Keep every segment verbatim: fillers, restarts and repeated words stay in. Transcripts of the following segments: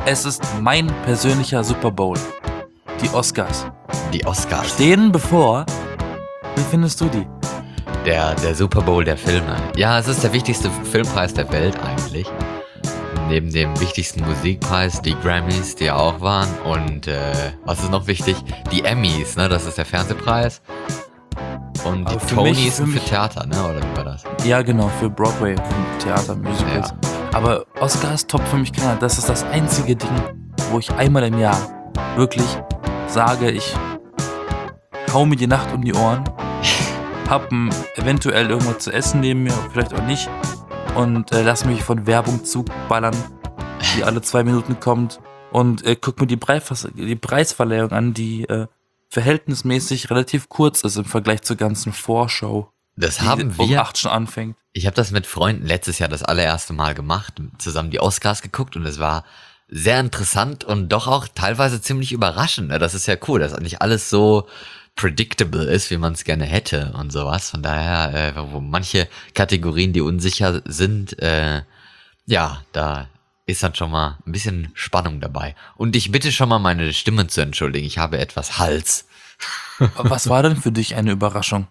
Es ist mein persönlicher Super Bowl. Die Oscars. Die Oscars. Stehen bevor. Wie findest du die? Der, der Super Bowl der Filme. Ja, es ist der wichtigste Filmpreis der Welt eigentlich. Neben dem wichtigsten Musikpreis, die Grammys, die auch waren. Und äh, was ist noch wichtig? Die Emmys, ne? Das ist der Fernsehpreis. Und Aber die für Tonys mich- für sind für mich- Theater, ne? Oder wie war das? Ja, genau, für Broadway, für Theater, Musicals. Ja. Aber Oscars top für mich keiner. Das ist das einzige Ding, wo ich einmal im Jahr wirklich sage, ich hau mir die Nacht um die Ohren, hab m, eventuell irgendwas zu essen neben mir, vielleicht auch nicht, und äh, lass mich von Werbung zuballern, die alle zwei Minuten kommt, und äh, guck mir die, Preis, die Preisverleihung an, die äh, verhältnismäßig relativ kurz ist im Vergleich zur ganzen Vorschau, Das die haben um wir. acht schon anfängt. Ich habe das mit Freunden letztes Jahr das allererste Mal gemacht, zusammen die Oscars geguckt und es war sehr interessant und doch auch teilweise ziemlich überraschend. Ne? Das ist ja cool, dass nicht alles so predictable ist, wie man es gerne hätte und sowas. Von daher, äh, wo manche Kategorien, die unsicher sind, äh, ja, da ist dann schon mal ein bisschen Spannung dabei. Und ich bitte schon mal meine Stimme zu entschuldigen, ich habe etwas Hals. Was war denn für dich eine Überraschung?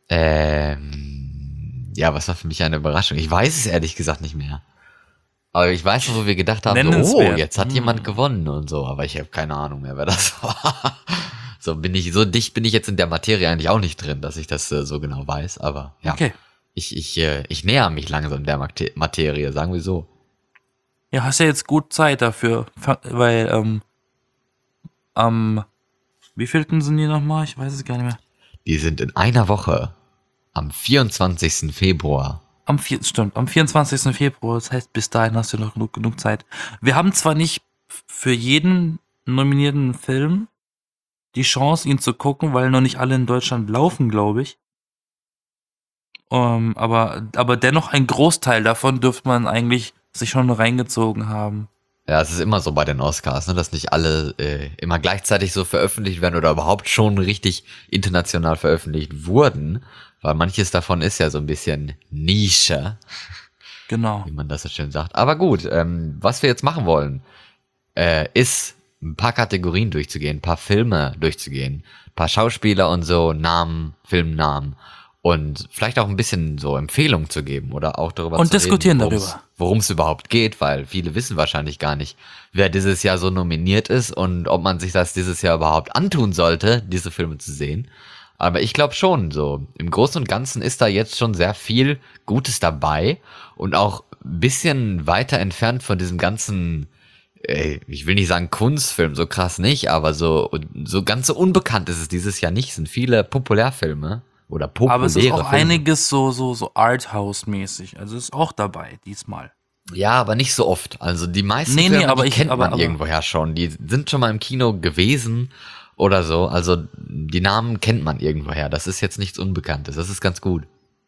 Ähm, ja, was war für mich eine Überraschung? Ich weiß es ehrlich gesagt nicht mehr. Aber ich weiß noch, wo wir gedacht haben, so, oh, Nennenswert. jetzt hat Hm. jemand gewonnen und so. Aber ich habe keine Ahnung mehr, wer das war. So bin ich, so dicht bin ich jetzt in der Materie eigentlich auch nicht drin, dass ich das äh, so genau weiß. Aber ja, Okay. ich, ich, äh, ich näher mich langsam der Mate- Materie, sagen wir so. Ja, hast ja jetzt gut Zeit dafür, fa- weil, ähm, am, wievielten sind die nochmal? Ich weiß es gar nicht mehr. Die sind in einer Woche am vierundzwanzigsten Februar. Am vier, stimmt, am vierundzwanzigsten Februar, das heißt, bis dahin hast du noch genug, genug Zeit. Wir haben zwar nicht f- für jeden nominierten Film die Chance, ihn zu gucken, weil noch nicht alle in Deutschland laufen, glaube ich. Ähm, aber, aber dennoch ein Großteil davon dürfte man eigentlich sich schon reingezogen haben. Ja, es ist immer so bei den Oscars, ne, dass nicht alle äh, immer gleichzeitig so veröffentlicht werden oder überhaupt schon richtig international veröffentlicht wurden, weil manches davon ist ja so ein bisschen Nische, Genau. wie man das so schön sagt. Aber gut, ähm, was wir jetzt machen wollen, äh, ist ein paar Kategorien durchzugehen, ein paar Filme durchzugehen, ein paar Schauspieler und so, Namen, Filmnamen und vielleicht auch ein bisschen so Empfehlungen zu geben oder auch darüber Und zu diskutieren reden, worum's- darüber. worum es überhaupt geht, weil viele wissen wahrscheinlich gar nicht, wer dieses Jahr so nominiert ist und ob man sich das dieses Jahr überhaupt antun sollte, diese Filme zu sehen. Aber ich glaube schon, so im Großen und Ganzen ist da jetzt schon sehr viel Gutes dabei und auch ein bisschen weiter entfernt von diesem ganzen, äh, ich will nicht sagen Kunstfilm, so krass nicht, aber so, so ganz so unbekannt ist es dieses Jahr nicht. Es sind viele Populärfilme oder populäre Aber es ist auch Filme. einiges so, so, so Arthouse-mäßig. Also ist auch dabei, diesmal. Ja, aber nicht so oft. Also die meisten Nee, nee, Filme, aber die ich- kennt aber- man aber- irgendwoher schon. Die sind schon mal im Kino gewesen oder so. Also die Namen kennt man irgendwoher. Das ist jetzt nichts Unbekanntes. Das ist ganz gut.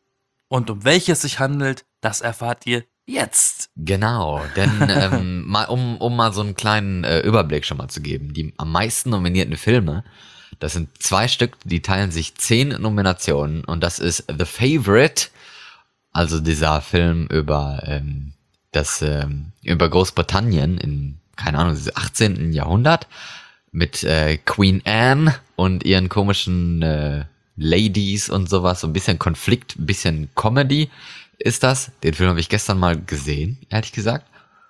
Und um welches sich handelt, das erfahrt ihr jetzt. Genau, denn ähm, mal, um, um mal so einen kleinen äh, Überblick schon mal zu geben. Die am meisten nominierten Filme, das sind zwei Stück, die teilen sich zehn Nominationen. Und das ist The Favourite, also dieser Film über ähm, das ähm, über Großbritannien in, keine Ahnung, das achtzehnten Jahrhundert mit äh, Queen Anne und ihren komischen äh, Ladies und sowas, so ein bisschen Konflikt, ein bisschen Comedy ist das. Den Film habe ich gestern mal gesehen, ehrlich gesagt.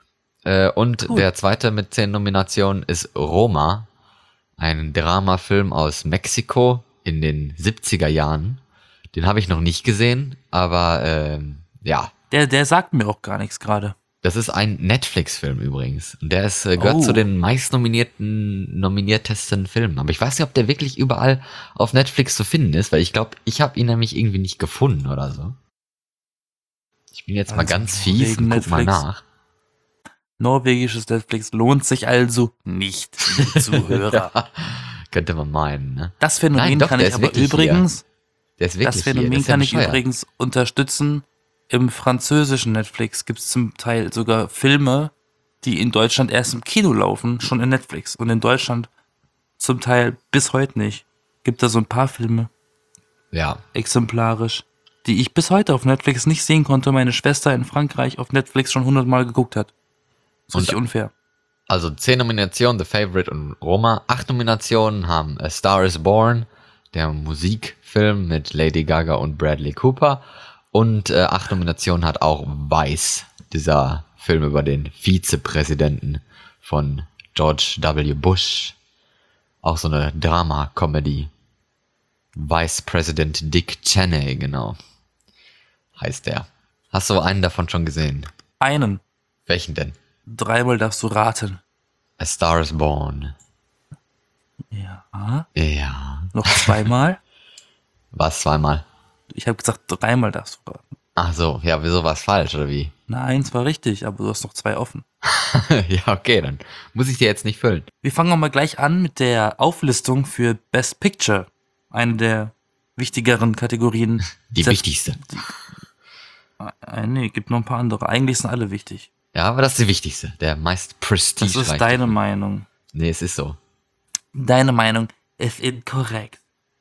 Äh, und Cool. der zweite mit zehn Nominationen ist Roma, ein Dramafilm aus Mexiko in den siebziger Jahren. Den habe ich noch nicht gesehen, aber ähm, ja, Der, der sagt mir auch gar nichts gerade. das ist ein Netflix-Film übrigens. Und der ist, äh, gehört Oh. zu den meistnominierten, nominiertesten Filmen. Aber ich weiß nicht, ob der wirklich überall auf Netflix zu finden ist, weil ich glaube, ich habe ihn nämlich irgendwie nicht gefunden oder so. Ich bin jetzt mal Also, ganz fies und wegen guck mal Netflix. nach. Norwegisches Netflix lohnt sich also nicht, liebe Zuhörer. Ja, könnte man meinen, ne? Das Phänomen Nein, doch, kann der ich ist aber wirklich übrigens, Der ist wirklich das hier. Phänomen Das ist ja kann ich bescheuert. übrigens unterstützen. Im französischen Netflix gibt es zum Teil sogar Filme, die in Deutschland erst im Kino laufen, schon in Netflix. Und in Deutschland zum Teil bis heute nicht. Gibt da so ein paar Filme, Ja, exemplarisch, die ich bis heute auf Netflix nicht sehen konnte, meine Schwester in Frankreich auf Netflix schon hundertmal geguckt hat. Das ist Und- richtig unfair. Also zehn Nominationen, The Favorite und Roma. Acht Nominationen haben A Star is Born, der Musikfilm mit Lady Gaga und Bradley Cooper. Und äh, acht Nominationen hat auch Vice, dieser Film über den Vizepräsidenten von George W. Bush. Auch so eine Drama-Comedy. Vice President Dick Cheney, genau. Heißt der. Hast du einen davon schon gesehen? Einen. Welchen denn? Dreimal darfst du raten. A Star is Born. Ja. Ja. Noch zweimal? Was zweimal? Ich habe gesagt, dreimal darfst du raten. Ach so, ja, wieso war es falsch, oder wie? Nein, es war richtig, aber du hast noch zwei offen. Ja, okay, dann muss ich dir jetzt nicht füllen. Wir fangen auch mal gleich an mit der Auflistung für Best Picture. Eine der wichtigeren Kategorien. Die Sehr- wichtigste. Äh, nee, gibt noch ein paar andere. Eigentlich sind alle wichtig. Ja, aber das ist die wichtigste. Der meist prestige. Das ist deine Meinung. Nee, es ist so. Deine Meinung ist inkorrekt.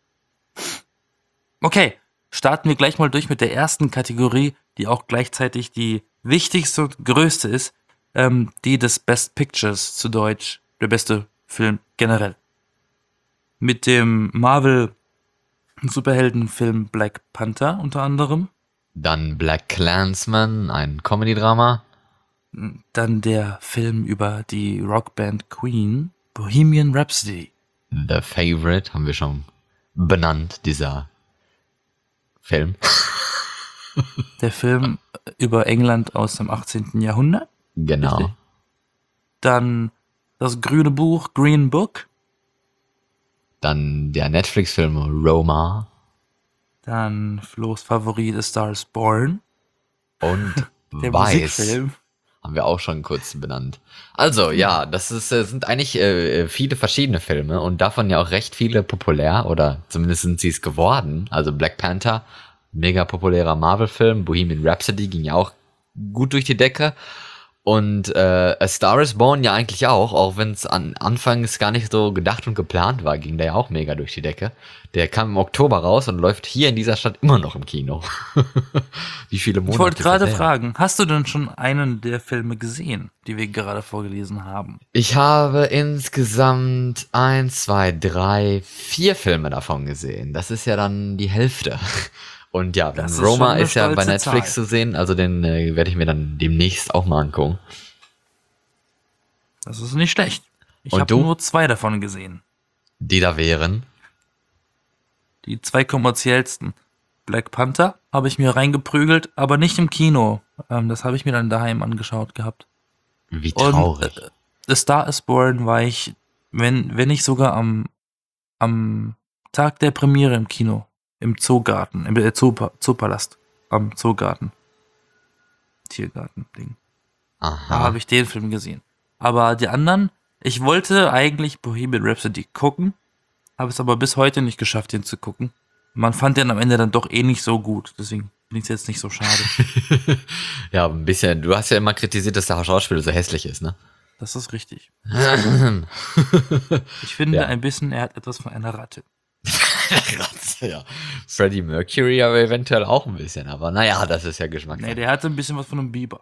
Okay, starten wir gleich mal durch mit der ersten Kategorie, die auch gleichzeitig die wichtigste und größte ist, ähm, die des Best Pictures, zu Deutsch, der beste Film generell. Mit dem Marvel-Superheldenfilm Black Panther unter anderem, Dann Black Klansman, ein Comedy-Drama. dann der Film über die Rockband Queen, Bohemian Rhapsody. The Favorite haben wir schon benannt, dieser Film. Der Film über England aus dem achtzehnten. Jahrhundert. Genau. Richtig. Dann das grüne Buch Green Book. Dann der Netflix-Film Roma. Dann Flo's Favorit A Star is Born. Und Der Weiß. Musikfilm. Haben wir auch schon kurz benannt. Also, ja, das ist, äh, sind eigentlich äh, viele verschiedene Filme und davon ja auch recht viele populär, oder zumindest sind sie es geworden. Also Black Panther, mega populärer Marvel-Film. Bohemian Rhapsody ging ja auch gut durch die Decke. Und äh, A Star is Born ja eigentlich auch, auch wenn es an Anfangs gar nicht so gedacht und geplant war, ging der ja auch mega durch die Decke. Der kam im Oktober raus und läuft hier in dieser Stadt immer noch im Kino. Wie viele Monate? Ich wollte ist das gerade her? fragen, hast du denn schon einen der Filme gesehen, die wir gerade vorgelesen haben? Ich habe insgesamt eins, zwei, drei, vier Filme davon gesehen. Das ist ja dann die Hälfte. Und ja, Das ist schon Roma eine ist ja bei stolze Netflix Zahl. zu sehen, also den äh, werde ich mir dann demnächst auch mal angucken. Das ist nicht schlecht. Ich Und habe du? nur zwei davon gesehen. Die da wären. Die zwei kommerziellsten. Black Panther habe ich mir reingeprügelt, aber nicht im Kino. Ähm, das habe ich mir dann daheim angeschaut gehabt. Wie Und traurig. äh, The Star is Born war ich, wenn, wenn nicht sogar am, am Tag der Premiere im Kino. Im Zoogarten, im äh, Zoo, Zoopalast. Am Zoogarten. Tiergarten-Ding. Da Aha. habe ich den Film gesehen. Aber die anderen, ich wollte eigentlich Bohemian Rhapsody gucken, habe es aber bis heute nicht geschafft, den zu gucken. Man fand den am Ende dann doch eh nicht so gut, deswegen finde ich es jetzt nicht so schade. Ja, ein bisschen. Du hast ja immer kritisiert, dass der Schauspieler so hässlich ist, ne? Das ist richtig. Ich finde Ja. ein bisschen, er hat etwas von einer Ratte. Ratze, ja. Freddie Mercury aber eventuell auch ein bisschen, aber naja, das ist ja Geschmackssache. Nee, der hatte ein bisschen was von einem Biber.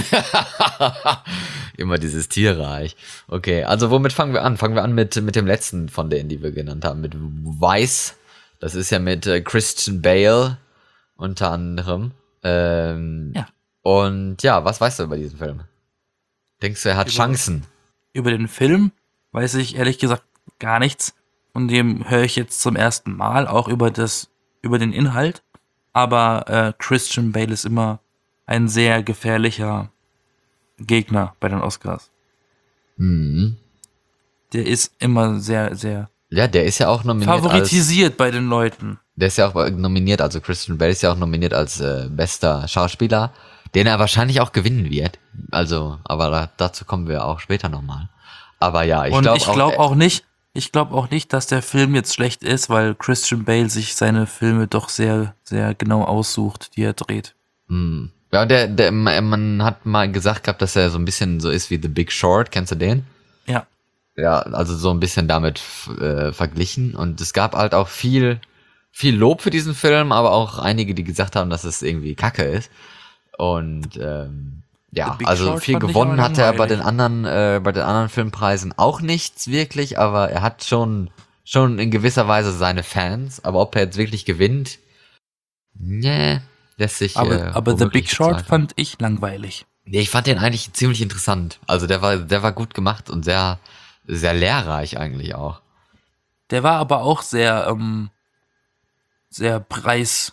Immer dieses Tierreich. Okay, also womit fangen wir an? Fangen wir an mit, mit dem letzten von denen, die wir genannt haben, mit Vice. Das ist ja mit äh, Christian Bale unter anderem. Ähm, Ja. Und ja, was weißt du über diesen Film? Denkst du, er hat Über- Chancen? Über den Film weiß ich ehrlich gesagt gar nichts. Von dem höre ich jetzt zum ersten Mal, auch über das, über den Inhalt. Aber äh, Christian Bale ist immer ein sehr gefährlicher Gegner bei den Oscars. Mhm. Der ist immer sehr, sehr Ja, der ist ja auch nominiert als... favoritisiert bei den Leuten. Der ist ja auch nominiert, also Christian Bale ist ja auch nominiert als äh, bester Schauspieler, den er wahrscheinlich auch gewinnen wird. Also, aber da, dazu kommen wir auch später nochmal. Aber ja, ich Und glaube ich auch, glaube auch nicht, ich glaube auch nicht, dass der Film jetzt schlecht ist, weil Christian Bale sich seine Filme doch sehr, sehr genau aussucht, die er dreht. Hm. Ja, der, der, man hat mal gesagt gehabt, dass er so ein bisschen so ist wie The Big Short. Kennst du den? Ja. Ja, also so ein bisschen damit äh, verglichen. Und es gab halt auch viel, viel Lob für diesen Film, aber auch einige, die gesagt haben, dass es irgendwie Kacke ist. Und ähm, Ja, Big also Short viel fand ich gewonnen aber hat er bei den langweilig. anderen, äh, bei den anderen Filmpreisen auch nichts wirklich, aber er hat schon, schon in gewisser Weise seine Fans. Aber ob er jetzt wirklich gewinnt, nee, lässt sich Aber, äh, aber The Big womöglich Short bezweifeln. fand ich langweilig. Nee, ich fand den eigentlich ziemlich interessant. Also der war, der war gut gemacht und sehr, sehr lehrreich eigentlich auch. Der war aber auch sehr, ähm, sehr preisprämiert,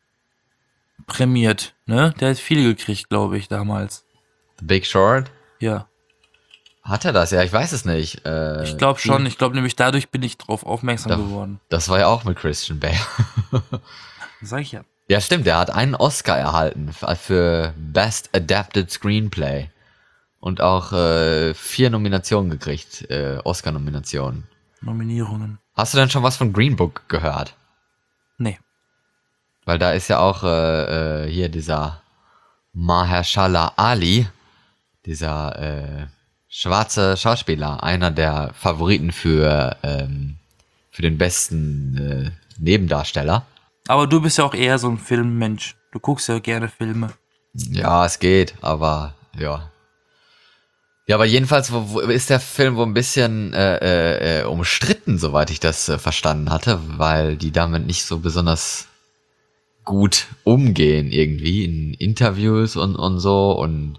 ne? Der hat viel gekriegt, glaube ich, damals. The Big Short, Ja. hat er das? Ja, ich weiß es nicht. Ich Äh, glaube viel, schon. Ich glaube nämlich, dadurch bin ich drauf aufmerksam da, geworden. das war ja auch mit Christian Bale. Sag ich ja. Ja, stimmt, er hat einen Oscar erhalten f- für Best Adapted Screenplay und auch äh, vier Nominationen gekriegt, äh, Oscar-Nominationen. Nominierungen. Hast du denn schon was von Green Book gehört? Nee. Weil da ist ja auch äh, äh, hier dieser Mahershala Ali, dieser äh, schwarze Schauspieler, einer der Favoriten für, ähm, für den besten äh, Nebendarsteller. Aber du bist ja auch eher so ein Filmmensch. Du guckst ja gerne Filme. Ja, es geht, aber ja. Ja, aber jedenfalls wo, wo ist der Film wohl ein bisschen äh, äh, äh, umstritten, soweit ich das äh, verstanden hatte, weil die damit nicht so besonders gut umgehen irgendwie in Interviews und, und so und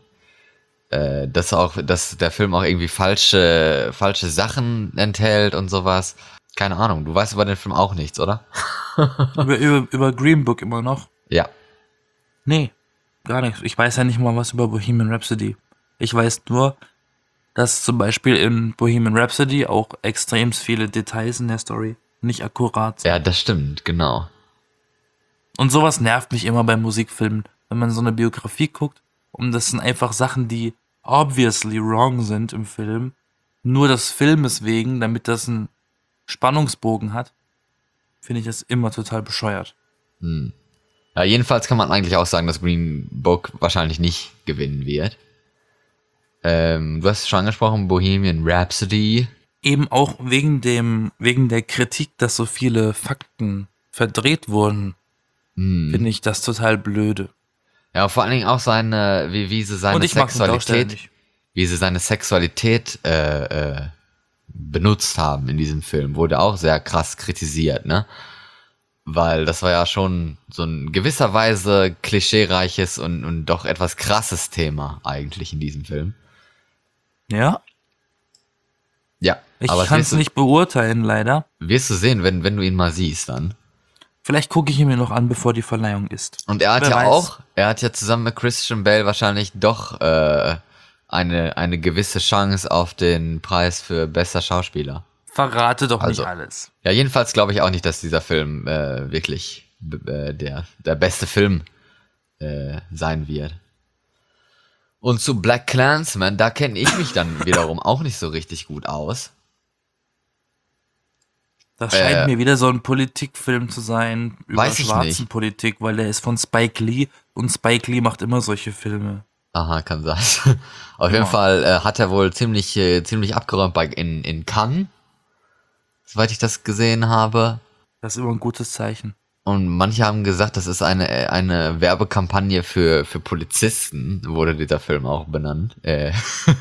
äh, dass auch, dass der Film auch irgendwie falsche, falsche Sachen enthält und sowas. Keine Ahnung, du weißt über den Film auch nichts, oder? Über, über, über Green Book immer noch? Ja. Nee, gar nichts. Ich weiß ja nicht mal was über Bohemian Rhapsody. Ich weiß nur, dass zum Beispiel in Bohemian Rhapsody auch extrem viele Details in der Story nicht akkurat sind. Ja, das stimmt, genau. Und sowas nervt mich immer bei Musikfilmen, wenn man so eine Biografie guckt und das sind einfach Sachen, die obviously wrong sind im Film, nur des Filmes wegen, damit das einen Spannungsbogen hat, finde ich das immer total bescheuert. Ja, jedenfalls kann man eigentlich auch sagen, dass Green Book wahrscheinlich nicht gewinnen wird. Ähm, du hast es schon angesprochen, Bohemian Rhapsody. Eben auch wegen dem, wegen der Kritik, dass so viele Fakten verdreht wurden, finde ich das total blöde. Ja, vor allen Dingen auch seine, wie, wie sie seine Und ich mag den Darsteller Sexualität, nicht. wie sie seine Sexualität äh, äh, benutzt haben in diesem Film, wurde auch sehr krass kritisiert, ne? Weil das war ja schon so ein gewisser Weise klischeereiches und, und doch etwas krasses Thema eigentlich in diesem Film. Ja, Ja, ich aber das kann wirst es du, nicht beurteilen, leider. wirst du sehen, wenn, wenn du ihn mal siehst dann. Vielleicht gucke ich ihn mir noch an, bevor die Verleihung ist. Und er hat Wer ja weiß. auch, er hat ja zusammen mit Christian Bale wahrscheinlich doch äh, eine, eine gewisse Chance auf den Preis für bester Schauspieler. Verrate doch Also. nicht alles. Ja, jedenfalls glaube ich auch nicht, dass dieser Film äh, wirklich b- äh, der, der beste Film äh, sein wird. Und zu Black Klansman, da kenne ich mich dann wiederum auch nicht so richtig gut aus. Das scheint Äh, mir wieder so ein Politikfilm zu sein, über weiß ich Schwarzenpolitik, weil der ist von Spike Lee und Spike Lee macht immer solche Filme. Aha, kann sein. Auf jeden Immer. Fall äh, hat er wohl ziemlich, äh, ziemlich abgeräumt bei, in, in Cannes, soweit ich das gesehen habe. Das ist immer ein gutes Zeichen. Und manche haben gesagt, das ist eine, eine Werbekampagne für, für Polizisten, wurde dieser Film auch benannt. Äh.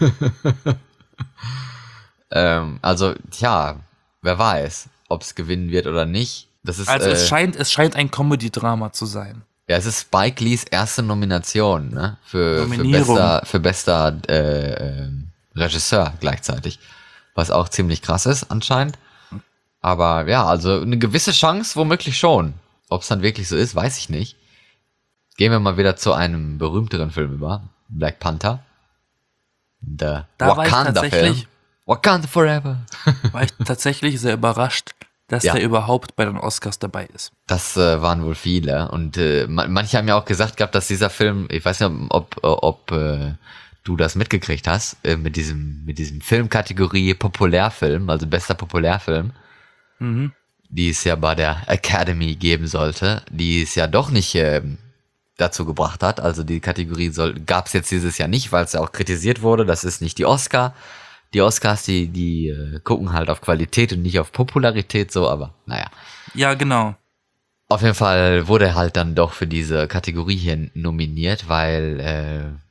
ähm, also, tja, wer weiß, ob es gewinnen wird oder nicht. Das ist, Also äh, es scheint, es scheint ein Comedy-Drama zu sein. ja, es ist Spike Lees erste Nomination, ne? Für, für Nominierung. bester, für bester äh, äh, Regisseur gleichzeitig. Was auch ziemlich krass ist, anscheinend. Aber ja, also eine gewisse Chance womöglich schon. Ob es dann wirklich so ist, weiß ich nicht. Gehen wir mal wieder zu einem berühmteren Film über. Black Panther. The Da war ich Wakanda Film. tatsächlich- Wakanda Forever. War ich tatsächlich sehr überrascht, dass Ja. der überhaupt bei den Oscars dabei ist. Das äh, waren wohl viele. Und äh, man, manche haben ja auch gesagt gehabt, dass dieser Film, ich weiß nicht, ob, ob, ob äh, du das mitgekriegt hast, äh, mit diesem, mit diesem Filmkategorie Populärfilm, also bester Populärfilm, Mhm. die es ja bei der Academy geben sollte, die es ja doch nicht ähm, dazu gebracht hat. Also die Kategorie gab es jetzt dieses Jahr nicht, weil es ja auch kritisiert wurde. Das ist nicht die Oscar. Die Oscars, die, die äh, gucken halt auf Qualität und nicht auf Popularität so, aber naja. Ja, genau. Auf jeden Fall wurde er halt dann doch für diese Kategorie hier nominiert, weil, äh,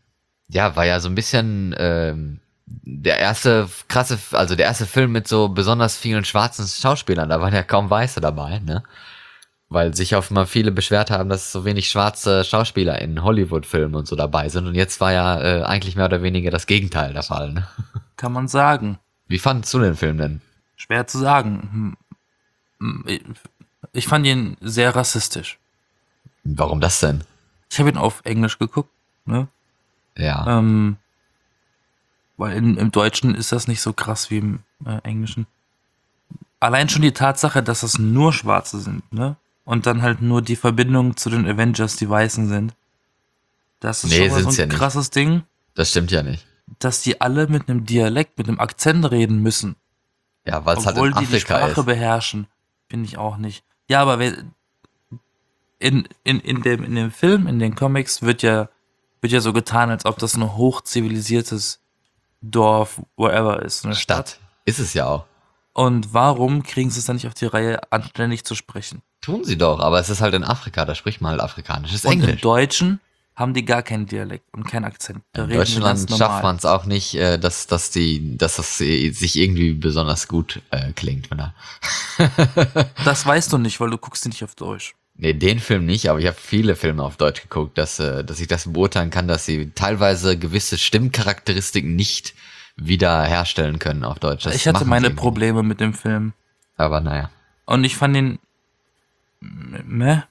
Ja, war ja so ein bisschen ähm, der erste krasse, also der erste Film mit so besonders vielen schwarzen Schauspielern. Da waren ja kaum Weiße dabei, ne? Weil sich auch mal viele beschwert haben, dass so wenig schwarze Schauspieler in Hollywood-Filmen und so dabei sind. Und jetzt war ja äh, eigentlich mehr oder weniger das Gegenteil der Fall, ne? Kann man sagen. Wie fandest du den Film denn? Schwer zu sagen. Hm, hm, Ich fand ihn sehr rassistisch. Warum das denn? Ich habe ihn auf Englisch geguckt, ne? Ja. Ähm, weil in, im Deutschen ist das nicht so krass wie im äh, Englischen. Allein schon die Tatsache, dass es nur Schwarze sind, ne? Und dann halt nur die Verbindung zu den Avengers, die Weißen sind. Das ist Nee, schon mal so sind's ein ja nicht. krasses Ding, Das stimmt ja nicht. dass die alle mit einem Dialekt, mit einem Akzent reden müssen. Ja, weil es halt Obwohl in die die Afrika Sprache ist. beherrschen. Finde ich auch nicht. Ja, aber wer- in, in, in, dem, in dem Film, in den Comics wird ja, wird ja so getan, als ob das ein hochzivilisiertes Dorf, wherever ist, eine Stadt. Stadt. Ist es ja auch. Und warum kriegen sie es dann nicht auf die Reihe, anständig zu sprechen? Tun sie doch, aber es ist halt in Afrika, da spricht man halt afrikanisches Und im Englisch. Deutschen haben die gar keinen Dialekt und keinen Akzent. Da In reden die ganz Deutschland schafft normal. man es auch nicht, äh, dass, dass, die, dass das äh, sich irgendwie besonders gut äh, klingt. Wenn er Das weißt du nicht, weil du guckst ihn nicht auf Deutsch. nee, den Film nicht, aber ich habe viele Filme auf Deutsch geguckt, dass, äh, dass ich das beurteilen kann, dass sie teilweise gewisse Stimmcharakteristiken nicht wiederherstellen können auf Deutsch. Das Ich hatte machen sie meine irgendwie Probleme mit dem Film. nicht. Aber naja. Und ich fand ihn. Meh.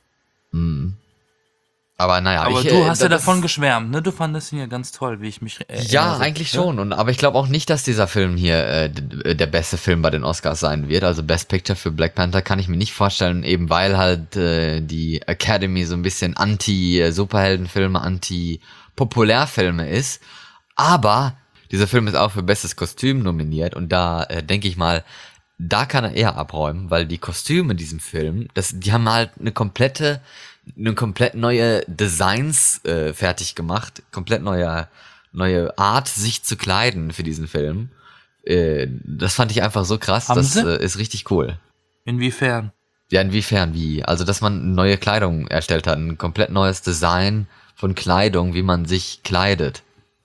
Aber naja. Aber ich, du äh, hast ja das- davon geschwärmt, ne? Du fandest ihn ja ganz toll, wie ich mich erinnere. Ja, eigentlich ne? schon. Und, aber ich glaube auch nicht, dass dieser Film hier äh, d- der beste Film bei den Oscars sein wird. Also Best Picture für Black Panther kann ich mir nicht vorstellen, eben weil halt äh, die Academy so ein bisschen anti-Superheldenfilme, anti-Populärfilme ist. Aber dieser Film ist auch für bestes Kostüm nominiert. Und da äh, denke ich mal, da kann er eher abräumen, weil die Kostüme in diesem Film, das, die haben halt eine komplette, eine komplett neue Designs äh, fertig gemacht, komplett neue, neue Art, sich zu kleiden für diesen Film. Äh, das fand ich einfach so krass, Haben das sie? äh, ist richtig cool. Inwiefern? Ja, inwiefern wie? Also, dass man neue Kleidung erstellt hat, ein komplett neues Design von Kleidung, wie man sich kleidet.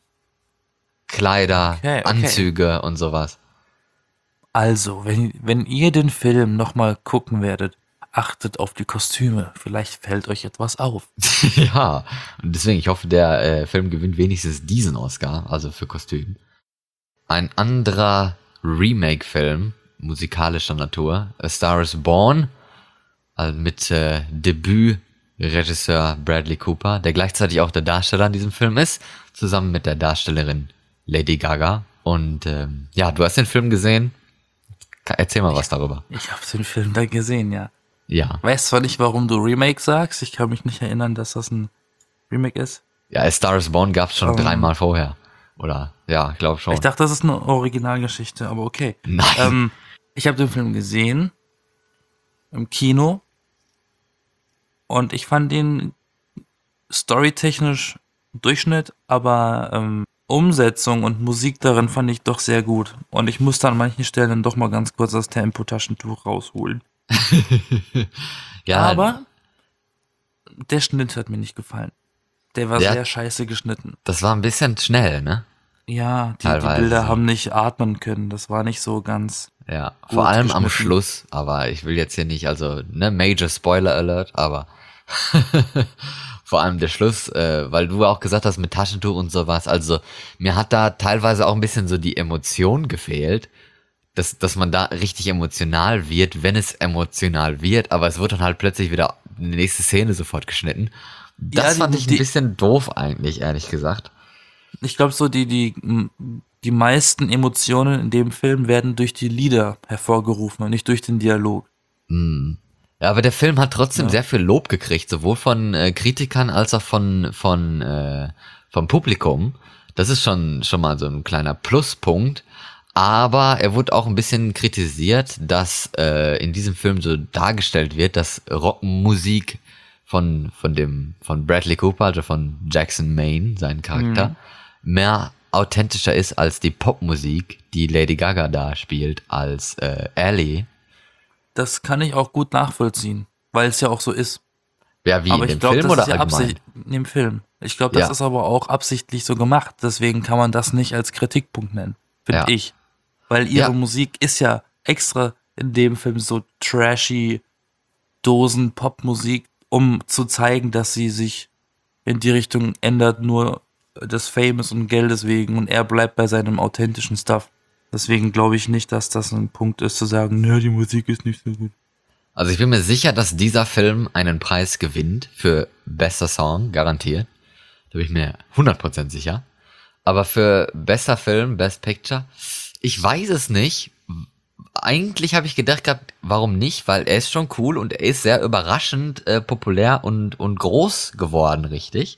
Kleider, Okay, okay. Anzüge und sowas. Also, wenn, wenn ihr den Film nochmal gucken werdet, achtet auf die Kostüme. Vielleicht fällt euch etwas auf. Ja, und deswegen, ich hoffe, der äh, Film gewinnt wenigstens diesen Oscar, also für Kostüm. Ein anderer Remake-Film, musikalischer Natur, A Star is Born, also mit äh, Debüt-Regisseur Bradley Cooper, der gleichzeitig auch der Darsteller in diesem Film ist, zusammen mit der Darstellerin Lady Gaga. Und ähm, ja, du hast den Film gesehen. Ka- Erzähl mal was darüber. Ich habe den Film da gesehen, ja. Ja. Weiß zwar nicht, warum du Remake sagst. Ich kann mich nicht erinnern, dass das ein Remake ist. Ja, A Star is Born gab's schon Um, dreimal vorher. Oder, ja, ich glaube schon. Ich dachte, das ist eine Originalgeschichte, aber okay. Nein. Ähm, ich habe den Film gesehen im Kino und ich fand ihn storytechnisch Durchschnitt, aber ähm, Umsetzung und Musik darin fand ich doch sehr gut. Und ich musste an manchen Stellen dann doch mal ganz kurz das Tempo-Taschentuch rausholen. ja, Aber der Schnitt hat mir nicht gefallen. Der war Der- sehr scheiße geschnitten. das war ein bisschen schnell, ne? Ja, die, die Teilweise. Bilder haben nicht atmen können. Das war nicht so ganz. Ja, Gut vor allem am geschnitten. Schluss, aber ich will jetzt hier nicht, also, ne, Major Spoiler Alert, aber vor allem der Schluss, äh, weil du auch gesagt hast mit Taschentuch und sowas, also mir hat da teilweise auch ein bisschen so die Emotion gefehlt, dass, dass man da richtig emotional wird, wenn es emotional wird, aber es wird dann halt plötzlich wieder die nächste Szene sofort geschnitten. Das Ja, die- fand ich ein die- bisschen doof eigentlich, ehrlich gesagt. Ich glaube, so die, die, die meisten Emotionen in dem Film werden durch die Lieder hervorgerufen und nicht durch den Dialog. Ja, aber der Film hat trotzdem Ja. sehr viel Lob gekriegt, sowohl von äh, Kritikern als auch von, von äh, vom Publikum. Das ist schon schon mal so ein kleiner Pluspunkt. Aber er wurde auch ein bisschen kritisiert, dass äh, in diesem Film so dargestellt wird, dass Rockmusik von von dem von Bradley Cooper, also von Jackson Maine, sein Charakter, mehr authentischer ist als die Popmusik, die Lady Gaga da spielt als äh, Ellie. Das kann ich auch gut nachvollziehen, weil es ja auch so ist. Ja, wie Aber in ich dem glaube, Film das oder ist ja allgemein? Absicht in dem Film. Ich glaube, das Ja, ist aber auch absichtlich so gemacht. Deswegen kann man das nicht als Kritikpunkt nennen, finde ja, ich. Weil ja. ihre Musik ist ja extra in dem Film so trashy Dosen-Pop-Musik, um zu zeigen, dass sie sich in die Richtung ändert, nur des Fames und Geldes wegen, und er bleibt bei seinem authentischen Stuff. Deswegen glaube ich nicht, dass das ein Punkt ist, zu sagen, ne, die Musik ist nicht so gut. Also ich bin mir sicher, dass dieser Film einen Preis gewinnt für bester Song, garantiert. Da bin ich mir hundert Prozent sicher. Aber für bester Film, Best Picture, ich weiß es nicht. Eigentlich habe ich gedacht gehabt, warum nicht? Weil er ist schon cool und er ist sehr überraschend äh, populär und, und groß geworden, richtig.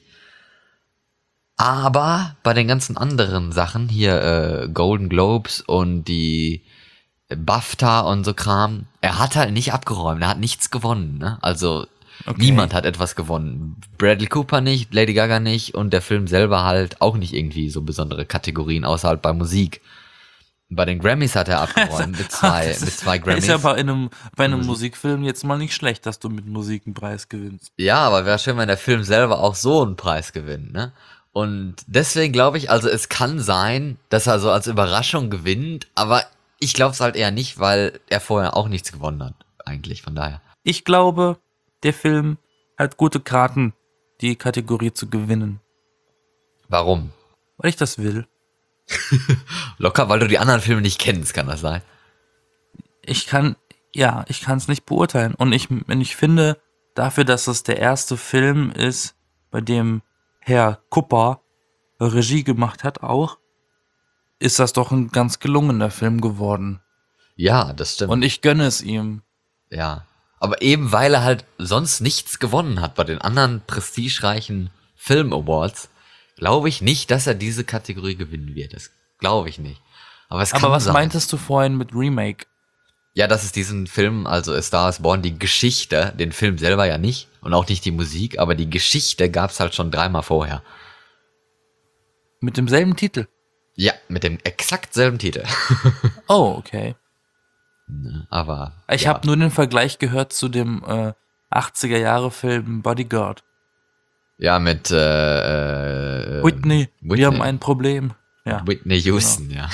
Aber bei den ganzen anderen Sachen, hier äh, Golden Globes und die BAFTA und so Kram, er hat halt nicht abgeräumt, er hat nichts gewonnen, ne? Also Okay. niemand hat etwas gewonnen. Bradley Cooper nicht, Lady Gaga nicht und der Film selber halt auch nicht irgendwie so besondere Kategorien, außer halt bei Musik. Bei den Grammys hat er abgeräumt mit zwei, Das mit ist, zwei ist Grammys. ja bei einem, bei einem Musik. Musikfilm jetzt mal nicht schlecht, dass du mit Musik einen Preis gewinnst. Ja, aber wäre schön, wenn der Film selber auch so einen Preis gewinnt, ne? Und deswegen glaube ich, also es kann sein, dass er so als Überraschung gewinnt, aber ich glaube es halt eher nicht, weil er vorher auch nichts gewonnen hat, eigentlich, von daher. Ich glaube, der Film hat gute Karten, die Kategorie zu gewinnen. Warum? Weil ich das will. Locker, weil du die anderen Filme nicht kennst, kann das sein? Ich kann, ja, ich kann es nicht beurteilen. Und ich, und ich finde, dafür, dass es der erste Film ist, bei dem Herr Cooper Regie gemacht hat auch, ist das doch ein ganz gelungener Film geworden. Ja, das stimmt. Und ich gönne es ihm. Ja. Aber eben weil er halt sonst nichts gewonnen hat bei den anderen prestigereichen Film Awards, glaube ich nicht, dass er diese Kategorie gewinnen wird. Das glaube ich nicht. Aber es kann Aber was sein. meintest du vorhin mit Remake? Ja, dass es diesen Film, also A Star is Born, die Geschichte, den Film selber ja nicht und auch nicht die Musik, aber die Geschichte gab's halt schon dreimal vorher. Mit demselben Titel? Ja, mit dem exakt selben Titel. Oh, okay. Aber Ich ja. habe nur den Vergleich gehört zu dem äh, achtziger-Jahre-Film Bodyguard. Ja, mit äh, äh, Whitney, Whitney. wir haben ein Problem. Ja, Whitney Houston, ja.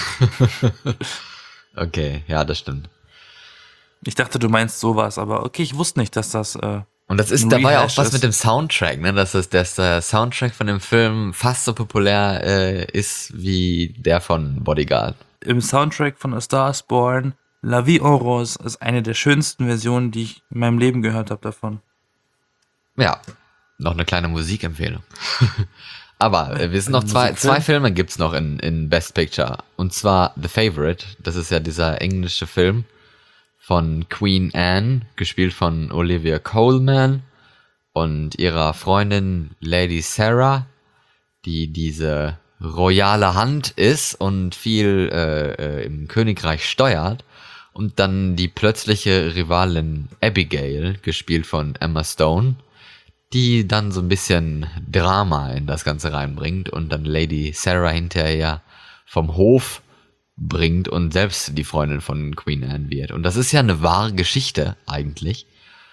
Okay, ja, das stimmt. ich dachte, du meinst sowas, aber okay, ich wusste nicht, dass das äh, Und das ist, ein da war ja auch Rehash was ist. mit dem Soundtrack, ne? Dass, das, dass der Soundtrack von dem Film fast so populär äh, ist wie der von Bodyguard. Im Soundtrack von A Star is Born, La Vie en Rose ist eine der schönsten Versionen, die ich in meinem Leben gehört habe davon. Ja, noch eine kleine Musikempfehlung. Aber äh, wir sind noch Ein zwei, Musikfilm? zwei Filme gibt's noch in, in Best Picture. Und zwar The Favorite, das ist ja dieser englische Film von Queen Anne, gespielt von Olivia Colman und ihrer Freundin Lady Sarah, die diese royale Hand ist und viel äh, äh, im Königreich steuert. Und dann die plötzliche Rivalin Abigail, gespielt von Emma Stone, die dann so ein bisschen Drama in das Ganze reinbringt und dann Lady Sarah hinterher vom Hof bringt und selbst die Freundin von Queen Anne wird. Und das ist ja eine wahre Geschichte eigentlich.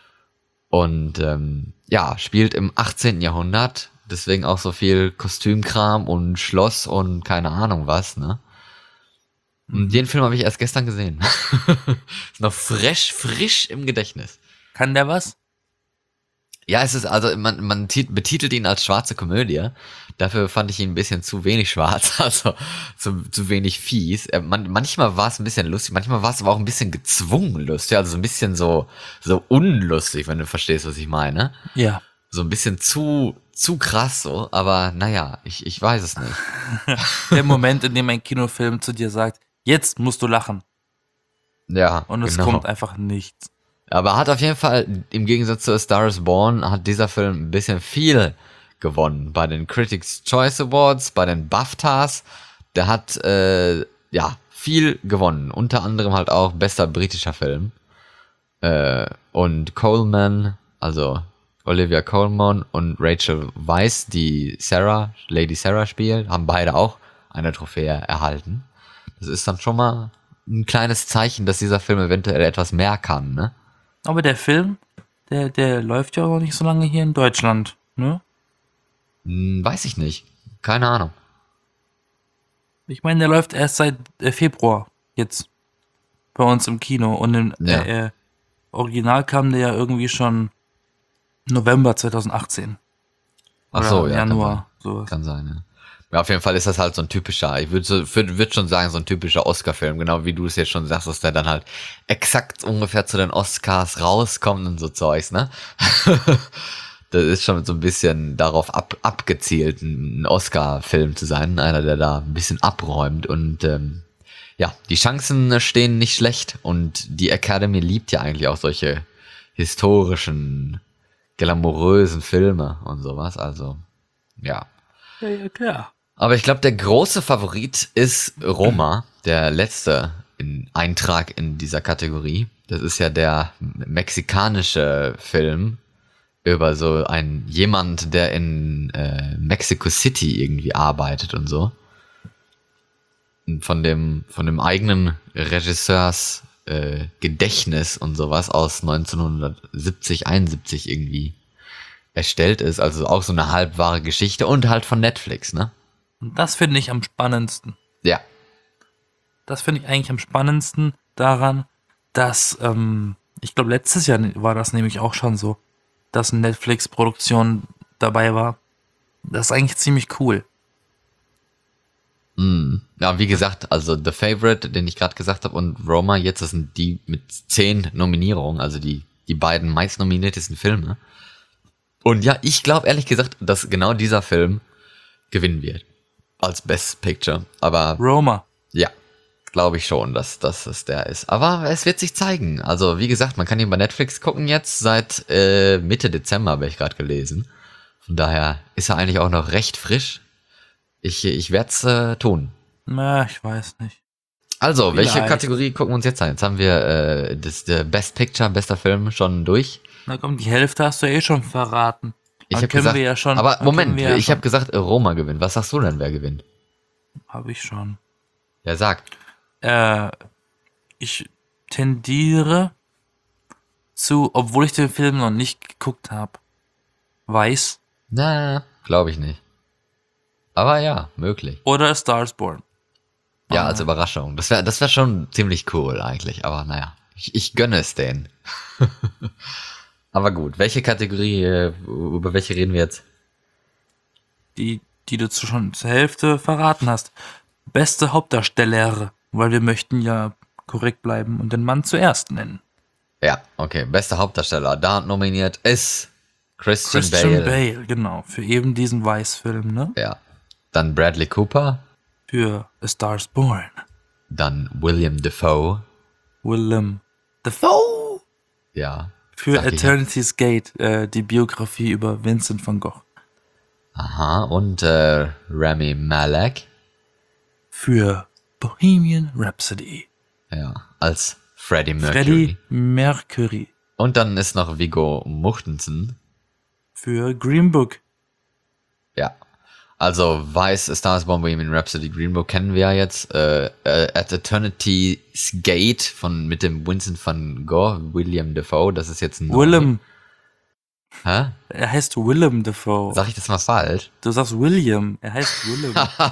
Und ähm, ja, spielt im achtzehnten Jahrhundert, deswegen auch so viel Kostümkram und Schloss und keine Ahnung was, ne? Und den Film habe ich erst gestern gesehen. Ist noch frisch, frisch im Gedächtnis. Kann der was? Ja, es ist also, man, man tit- betitelt ihn als schwarze Komödie. Dafür fand ich ihn ein bisschen zu wenig schwarz, also zu, zu wenig fies. Er, man, manchmal war es ein bisschen lustig, manchmal war es aber auch ein bisschen gezwungen lustig, also so ein bisschen so, so unlustig, wenn du verstehst, was ich meine. Ja. So ein bisschen zu, zu krass so, aber naja, ich, ich weiß es nicht. Der Moment, in dem ein Kinofilm zu dir sagt, jetzt musst du lachen. Ja, Und es genau. kommt einfach nichts. Aber hat auf jeden Fall, im Gegensatz zu A Star is Born, hat dieser Film ein bisschen viel gewonnen. Bei den Critics' Choice Awards, bei den BAFTAs. Der hat, äh, ja, viel gewonnen. Unter anderem halt auch bester britischer Film. Äh, und Coleman, also Olivia Colman und Rachel Weisz, die Sarah, Lady Sarah spielt, haben beide auch eine Trophäe erhalten. Das ist dann schon mal ein kleines Zeichen, dass dieser Film eventuell etwas mehr kann, ne? Aber der Film, Der, der läuft ja auch noch nicht so lange hier in Deutschland, ne? Hm, weiß ich nicht. Keine Ahnung. Ich meine, der läuft erst seit äh, Februar jetzt bei uns im Kino. Und im Ja. äh, äh, Original kam der ja irgendwie schon November zwanzig achtzehn. Ach Oder so, ja. Kann sein. Januar. Sowas. Kann sein, ja. Ja, auf jeden Fall ist das halt so ein typischer, ich würde so, würd, würd schon sagen, so ein typischer Oscar-Film, genau wie du es jetzt schon sagst, dass der dann halt exakt ungefähr zu den Oscars rauskommt und so Zeugs, ne? Das ist schon so ein bisschen darauf ab, abgezielt, ein Oscar-Film zu sein, einer, der da ein bisschen abräumt und ähm, ja, die Chancen stehen nicht schlecht und die Academy liebt ja eigentlich auch solche historischen, glamourösen Filme und sowas, also ja. Ja, ja, klar. Aber ich glaube, der große Favorit ist Roma, der letzte in Eintrag in dieser Kategorie. Das ist ja der mexikanische Film über so ein jemand, der in äh, Mexico City irgendwie arbeitet und so. Und von dem von dem eigenen Regisseurs äh, Gedächtnis und sowas aus neunzehnhundertsiebzig, einundsiebzig irgendwie erstellt ist. Also auch so eine halbwahre Geschichte und halt von Netflix, ne? Und das finde ich am spannendsten. Ja. Das finde ich eigentlich am spannendsten daran, dass, ähm, ich glaube, letztes Jahr war das nämlich auch schon so, dass eine Netflix-Produktion dabei war. Das ist eigentlich ziemlich cool. Mm. Ja, wie gesagt, also The Favorite, den ich gerade gesagt habe, und Roma, jetzt das sind die mit zehn Nominierungen, also die, die beiden meist nominiertesten Filme. Und ja, ich glaube ehrlich gesagt, dass genau dieser Film gewinnen wird. Als Best Picture. Aber Roma. ja, glaube ich schon, dass, dass es der ist. Aber es wird sich zeigen. Also wie gesagt, man kann ihn bei Netflix gucken jetzt. Seit äh, Mitte Dezember habe ich gerade gelesen. Von daher ist er eigentlich auch noch recht frisch. Ich, ich werde es äh, tun. Na, ich weiß nicht. Also, welche Vielleicht. Kategorie gucken wir uns jetzt an? Jetzt haben wir äh, das der Best Picture, bester Film schon durch. Na komm, die Hälfte hast du eh schon verraten. Ich Dann habe können gesagt, wir ja schon. aber dann Moment, können wir ja ich schon- habe gesagt, Roma gewinnt. Was sagst du denn, wer gewinnt? Habe ich schon. Ja, sag. Äh, ich tendiere zu, obwohl ich den Film noch nicht geguckt habe, Weiß Na, glaube ich nicht. Aber ja, möglich. oder A Star is Born. Ja, Ah. als Überraschung. Das wäre das wär schon ziemlich cool eigentlich. Aber naja, ich, ich gönne es denen. Aber gut, welche Kategorie, äh, über welche reden wir jetzt? Die, die du zu- schon zur Hälfte verraten hast. Beste Hauptdarsteller, weil wir möchten ja korrekt bleiben und den Mann zuerst nennen. Ja, okay. Bester Hauptdarsteller. Da nominiert ist Christian, Christian Bale. Bale, genau, für eben diesen Weiß-Film, ne? Ja. Dann Bradley Cooper. Für A Star is Born. Dann William Dafoe. Willem Dafoe. Ja. Für Sag ich. Eternity's Gate, äh, die Biografie über Vincent van Gogh. Aha. Und äh, Rami Malek. Für Bohemian Rhapsody. Ja. Als Freddie Mercury. Freddie Mercury. Und dann ist noch Viggo Mortensen. Für Green Book. Ja. Also Weiß, A Star is Born, Bohemian Rhapsody, Green Book kennen wir ja jetzt. Äh, äh, At Eternity's Gate von mit dem Vincent van Gogh, William Dafoe. Das ist jetzt ein Willem. Hä? Er heißt Willem Dafoe. Sag ich das mal falsch? Du sagst William. Er heißt Willem.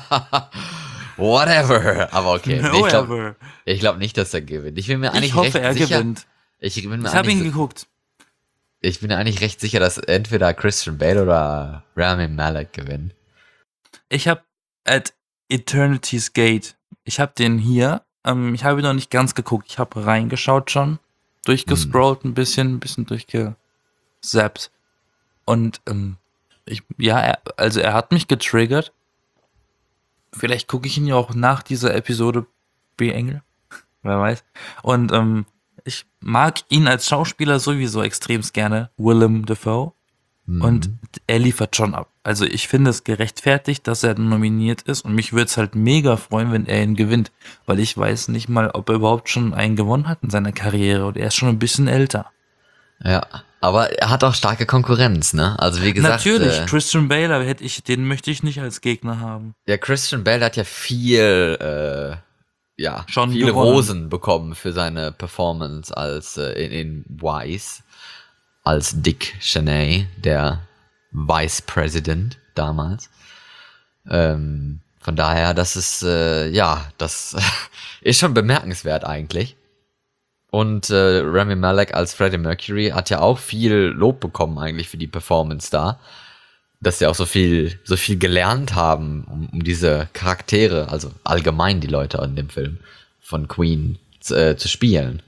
Whatever. Aber okay. Nee, ich glaube However. ich glaub nicht, dass er gewinnt. Ich bin mir eigentlich Ich hoffe, recht er sicher. gewinnt. Ich bin mir Ich habe ihn eigentlich, geguckt. ich bin mir eigentlich recht sicher, dass entweder Christian Bale oder Rami Malek gewinnt. Ich habe At Eternity's Gate. Ich habe den hier. Ähm, ich habe ihn noch nicht ganz geguckt. Ich habe reingeschaut schon. Durchgescrollt ein bisschen, ein bisschen durchgesappt. Und ähm, ich, ja, er, also er hat mich getriggert. Vielleicht gucke ich ihn ja auch nach dieser Episode B-Engel. Wer weiß. Und ähm, ich mag ihn als Schauspieler sowieso extremst gerne. Willem Dafoe. Und er liefert schon ab. Also ich finde es gerechtfertigt, dass er nominiert ist und mich würde es halt mega freuen, wenn er ihn gewinnt, weil ich weiß nicht mal, ob er überhaupt schon einen gewonnen hat in seiner Karriere und er ist schon ein bisschen älter. Ja, aber er hat auch starke Konkurrenz, ne? Also wie gesagt, Natürlich, äh, Christian Bale, aber hätte ich, den möchte ich nicht als Gegner haben. ja, Christian Bale hat ja viel, äh, ja, Schon viele gewonnen. Rosen bekommen für seine Performance als äh, in, in Wise. als Dick Cheney, der Vice President damals. Ähm, von daher, das ist, äh, ja, das ist schon bemerkenswert eigentlich. Und äh, Rami Malek als Freddie Mercury hat ja auch viel Lob bekommen eigentlich für die Performance da. Dass sie auch so viel, so viel gelernt haben, um, um diese Charaktere, also allgemein die Leute in dem Film von Queen zu, äh, zu spielen.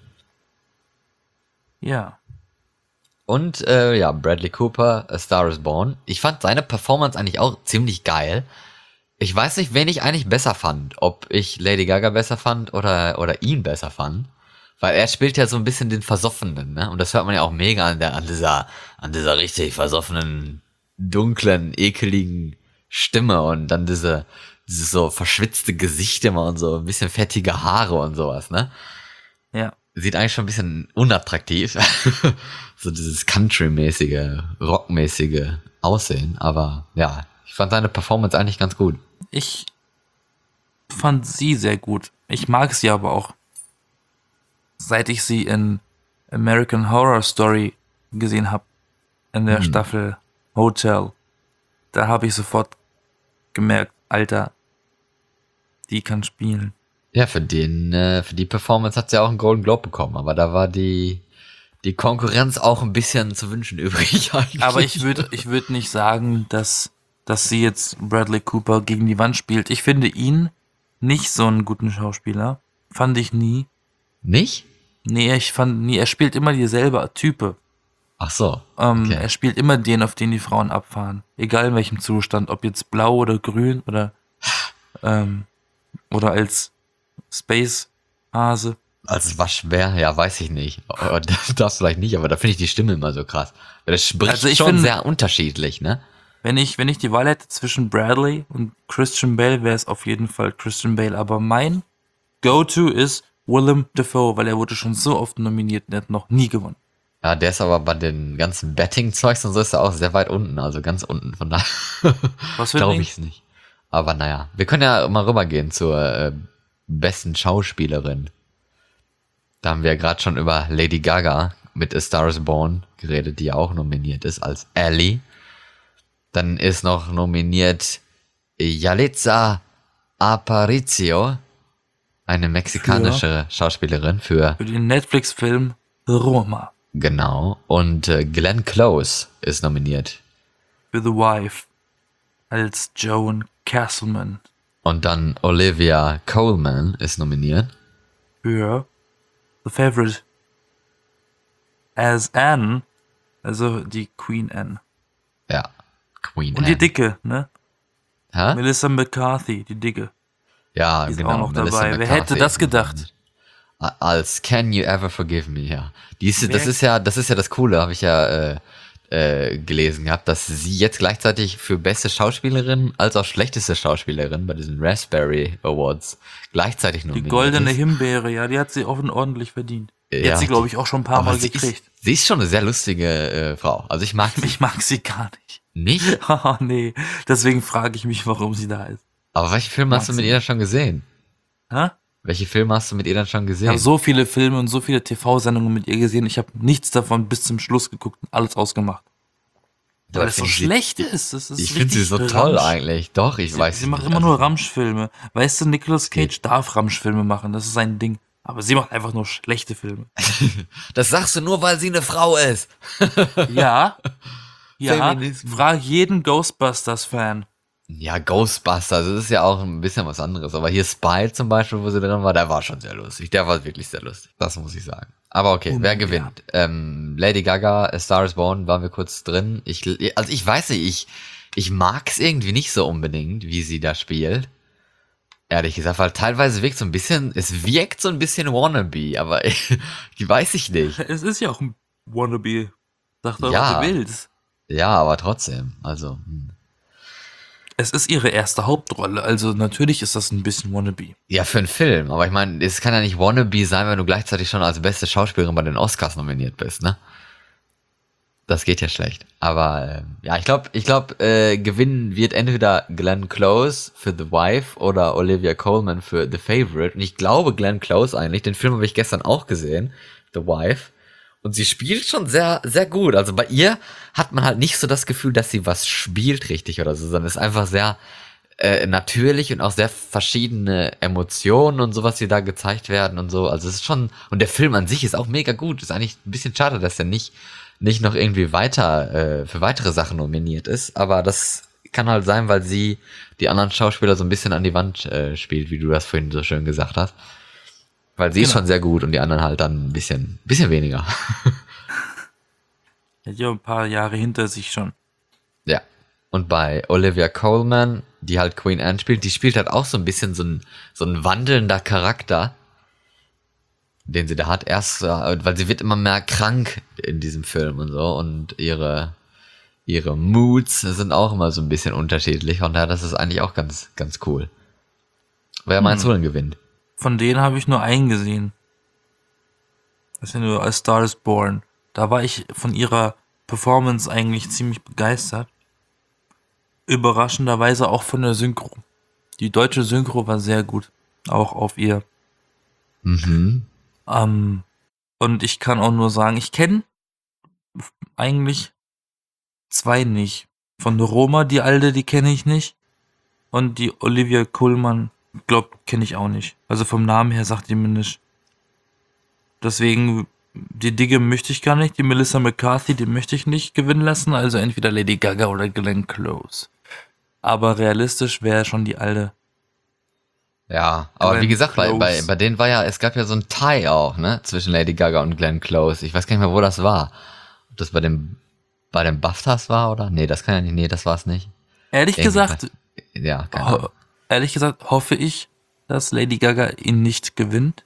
Ja. Und äh, ja, Bradley Cooper, A Star is Born. Ich fand seine Performance eigentlich auch ziemlich geil. Ich weiß nicht, wen ich eigentlich besser fand. Ob ich Lady Gaga besser fand oder, oder ihn besser fand. Weil er spielt ja so ein bisschen den Versoffenen, ne? Und das hört man ja auch mega an, der, an dieser, an dieser richtig versoffenen, dunklen, ekeligen Stimme und dann diese, diese so verschwitzte Gesichter und so ein bisschen fettige Haare und sowas, ne? Ja. Sieht eigentlich schon ein bisschen unattraktiv. So dieses Country-mäßige, Rock-mäßige Aussehen. Aber ja, ich fand seine Performance eigentlich ganz gut. Ich fand sie sehr gut. Ich mag sie aber auch. Seit ich sie in American Horror Story gesehen habe, in der Hm. Staffel Hotel, da habe ich sofort gemerkt, Alter, die kann spielen. Ja, für den, äh, für die Performance hat sie auch einen Golden Globe bekommen, aber da war die, die Konkurrenz auch ein bisschen zu wünschen übrig eigentlich. Aber ich würde ich würd nicht sagen, dass, dass sie jetzt Bradley Cooper gegen die Wand spielt. Ich finde ihn nicht so einen guten Schauspieler. Fand ich nie. Nicht? Nee, ich fand nie, er spielt immer dieselbe Type. Ach so. Ähm, Okay. Er spielt immer den, auf den die Frauen abfahren. Egal in welchem Zustand, ob jetzt blau oder grün oder ähm, oder als Space-Hase. Als Waschbär, ja, weiß ich nicht. Oh, das, das vielleicht nicht, aber da finde ich die Stimme immer so krass. Weil das spricht Also ich schon finde- sehr unterschiedlich, ne? Wenn ich, wenn ich die Wahl hätte zwischen Bradley und Christian Bale, wäre es auf jeden Fall Christian Bale. Aber mein Go-To ist Willem Dafoe, weil er wurde schon so oft nominiert und er hat noch nie gewonnen. Ja, der ist aber bei den ganzen Betting-Zeugs und so ist er auch sehr weit unten, also ganz unten, von daher Was für glaube Ding? ich es nicht. Aber naja, wir können ja mal rübergehen zur äh, besten Schauspielerin. Da haben wir ja gerade schon über Lady Gaga mit A Star is Born geredet, die ja auch nominiert ist als Ellie. Dann ist noch nominiert Yalitza Aparicio, eine mexikanische Schauspielerin für, Für den Netflix-Film Roma. genau, und äh, Glenn Close ist nominiert. Für The Wife. Als Joan Castleman. Und dann Olivia Colman ist nominiert. Für The Favorite. As Anne. Also die Queen Anne. Ja, Queen Und die Anne. Dicke, ne? Hä? Melissa McCarthy, die Dicke. Ja, Die ist genau. auch noch Melissa dabei. Wer McCarthy hätte das ist gedacht? nominiert. Als Can You Ever Forgive Me, ja. Die ist, das Wer- ist ja, das ist ja das Coole, habe ich ja äh, äh, gelesen gehabt, dass sie jetzt gleichzeitig für beste Schauspielerin als auch schlechteste Schauspielerin bei diesen Raspberry Awards gleichzeitig Die nominiert goldene ist. Himbeere, ja, die hat sie offen ordentlich verdient. Die Ja, hat sie, die- glaube ich, auch schon ein paar Aber Mal sie gekriegt. ist, sie ist schon eine sehr lustige äh, Frau. Also ich mag sie Ich mag sie gar nicht. nicht. Haha, nee. Deswegen frage ich mich, warum sie da ist. Aber welche Filme Mag hast du sie mit ihr dann schon gesehen? Hä? Welche Filme hast du mit ihr dann schon Ich gesehen? habe so viele Filme und so viele T V-Sendungen mit ihr gesehen. Ich habe nichts davon bis zum Schluss geguckt und alles ausgemacht. Dabei Weil es so finde ich sie- schlecht ist. Das ist Ich finde sie richtig so toll Ramsch. eigentlich. Doch, ich Sie, weiß sie nicht. macht immer Also, nur Ramschfilme. Weißt du, Nicolas Cage geht. darf Ramschfilme machen. Das ist sein Ding. Aber sie macht einfach nur schlechte Filme. Das sagst du nur, weil sie eine Frau ist. Ja. Ja. Feminismus. Frag jeden Ghostbusters-Fan. Ja, Ghostbusters, das ist ja auch ein bisschen was anderes. Aber hier Spy zum Beispiel, wo sie drin war, der war schon sehr lustig. Der war wirklich sehr lustig. Das muss ich sagen. Aber okay, Oh wer mein gewinnt? Ähm, Lady Gaga, A Star is Born, waren wir kurz drin. Ich, also ich weiß nicht, ich, ich mag es irgendwie nicht so unbedingt, wie sie da spielt. Ehrlich gesagt, weil teilweise wirkt so ein bisschen, es wirkt so ein bisschen wannabe, aber ich, die weiß ich nicht. Es ist ja auch ein Wannabe. Sag doch, Ja. was du willst. Ja, aber trotzdem, also. Hm. Es ist ihre erste Hauptrolle, also natürlich ist das ein bisschen Wannabe. Ja, für einen Film. Aber ich meine, es kann ja nicht wannabe sein, wenn du gleichzeitig schon als beste Schauspielerin bei den Oscars nominiert bist, ne? Das geht ja schlecht. Aber äh, ja, ich glaube, ich glaube, äh, gewinnen wird entweder Glenn Close für The Wife oder Olivia Colman für The Favorite. Und ich glaube Glenn Close eigentlich. Den Film habe ich gestern auch gesehen, The Wife. Und sie spielt schon sehr, sehr gut. Also bei ihr hat man halt nicht so das Gefühl, dass sie was spielt richtig oder so, sondern es ist einfach sehr äh, natürlich und auch sehr verschiedene Emotionen und sowas, die da gezeigt werden und so. Also es ist schon, und der Film an sich ist auch mega gut. Ist eigentlich ein bisschen schade, dass er nicht, nicht noch irgendwie weiter, äh, für weitere Sachen nominiert ist. Aber das kann halt sein, weil sie die anderen Schauspieler so ein bisschen an die Wand äh, spielt, wie du das vorhin so schön gesagt hast. Weil sie ist Genau. schon sehr gut und die anderen halt dann ein bisschen, bisschen weniger. Hat ja ein paar Jahre hinter sich schon. Ja. Und bei Olivia Colman, die halt Queen Anne spielt, die spielt halt auch so ein bisschen so ein, so ein wandelnder Charakter, den sie da hat. Erst, äh, weil sie wird immer mehr krank in diesem Film und so und ihre, ihre Moods sind auch immer so ein bisschen unterschiedlich. Und daher, das ist eigentlich auch ganz, ganz cool. Wer meinst du denn gewinnt? Von denen habe ich nur einen gesehen. Das ist ja nur A Star is Born. Da war ich von ihrer Performance eigentlich ziemlich begeistert. Überraschenderweise auch von der Synchro. Die deutsche Synchro war sehr gut. Auch auf ihr. Mhm. Ähm, und ich kann auch nur sagen, ich kenne eigentlich zwei nicht. Von Roma, die alte, die kenne ich nicht. Und die Olivia Colman, glaub, kenne ich auch nicht. Also vom Namen her sagt die mir nicht. Deswegen, die Digge möchte ich gar nicht. Die Melissa McCarthy, die möchte ich nicht gewinnen lassen. Also entweder Lady Gaga oder Glenn Close. Aber realistisch wäre schon die alte. Ja, aber Glenn wie gesagt, bei, Close. bei, bei denen war ja, es gab ja so ein Tie auch, ne, zwischen Lady Gaga und Glenn Close. Ich weiß gar nicht mehr, wo das war. Ob das bei dem, bei dem BAFTAs war, oder? Nee, das kann ja nicht, nee, das war's nicht. Ehrlich Irgendwie gesagt, was- Ja, keine Ahnung. ho ehrlich gesagt hoffe ich, dass Lady Gaga ihn nicht gewinnt.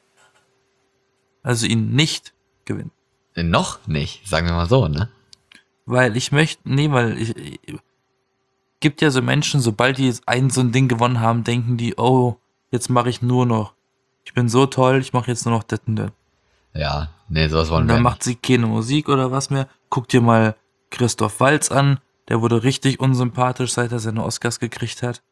Also ihn nicht gewinnt. Noch nicht, sagen wir mal so, ne? Weil ich möchte, nee, weil ich, ich gibt ja so Menschen, sobald die jetzt ein so ein Ding gewonnen haben, denken die, oh, jetzt mache ich nur noch. Ich bin so toll, ich mache jetzt nur noch das und das. Ja, nee, sowas wollen Und wir dann nicht. macht sie keine Musik oder was mehr. Guck dir mal Christoph Waltz an. Der wurde richtig unsympathisch, seit er seine Oscars gekriegt hat.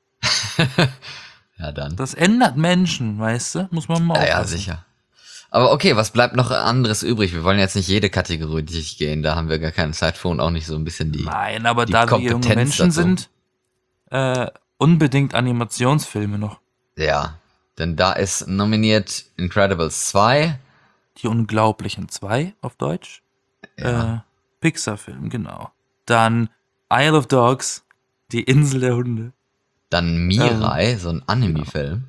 Ja, dann. Das ändert Menschen, weißt du? Muss man mal Ja, ja, aufpassen. sicher. Aber okay, was bleibt noch anderes übrig? Wir wollen jetzt nicht jede Kategorie durchgehen, da haben wir gar keine Zeit für und auch nicht so ein bisschen die. Nein, aber die da wir junge Kompetenz Menschen dazu. sind, äh, unbedingt Animationsfilme noch. Ja, denn da ist nominiert Incredibles zwei. Die Unglaublichen zwei auf Deutsch. Ja. Äh, Pixar-Film, genau. Dann Isle of Dogs, die Insel der Hunde. Dann Mirai, so ein Anime-Film.